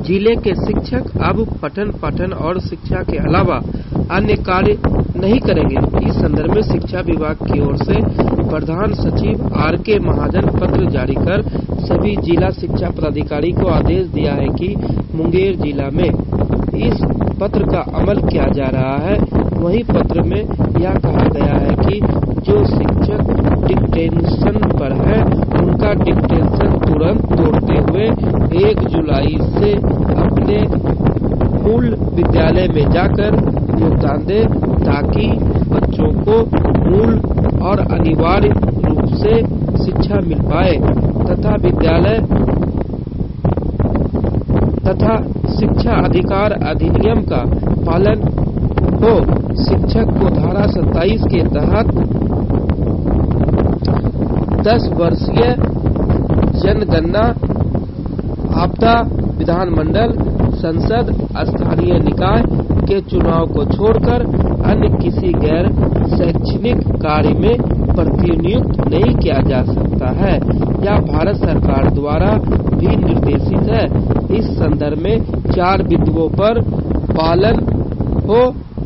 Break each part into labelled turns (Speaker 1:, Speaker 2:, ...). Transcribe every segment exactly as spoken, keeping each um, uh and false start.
Speaker 1: जिले के शिक्षक अब पठन पाठन और शिक्षा के अलावा अन्य कार्य नहीं करेंगे। इस संदर्भ में शिक्षा विभाग की ओर से प्रधान सचिव आर के महाजन पत्र जारी कर सभी जिला शिक्षा पदाधिकारी को आदेश दिया है कि मुंगेर जिला में इस पत्र का अमल किया जा रहा है। वहीं पत्र में यह कहा गया है कि जो शिक्षक डिक्टेशन पर है उनका डिक्टेशन तुरंत तोड़ते हुए एक जुलाई से अपने मूल विद्यालय में जाकर योगदान दे, ताकि बच्चों को मूल और अनिवार्य रूप से शिक्षा मिल पाए तथा विद्यालय तथा शिक्षा अधिकार अधिनियम का पालन हो। शिक्षक को धारा सत्ताईस के तहत दस वर्षीय जनगणना, आपदा, विधानमंडल, संसद, स्थानीय निकाय के चुनाव को छोड़कर अन्य किसी गैर शैक्षणिक कार्य में प्रतिनियुक्त नहीं किया जा सकता है। यह भारत सरकार द्वारा भी निर्देशित है। इस संदर्भ में चार बिंदुओं पर पालन हो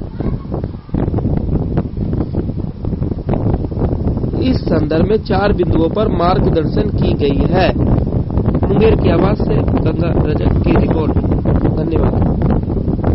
Speaker 1: इस संदर्भ में चार बिंदुओं पर मार्गदर्शन की गई है। मुंगेर की आवाज से गंगा रजक की रिपोर्ट। धन्यवाद।